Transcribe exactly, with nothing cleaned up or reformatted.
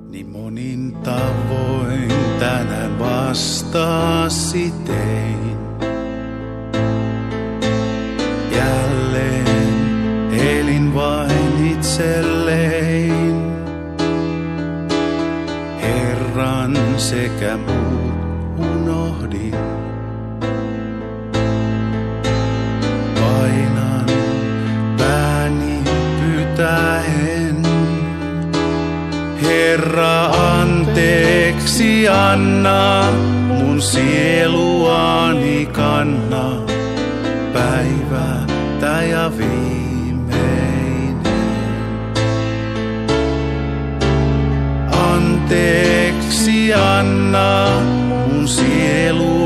Niin monin tavoin tänään vastaasi tein. Jälleen elin vain itselleen. Herran sekä muut unohdin. Painan pääni pyytäen. Herra, anteeksi anna, mun sieluani kanna, päivä ja viimeinen. Anteeksi anna, mun sielu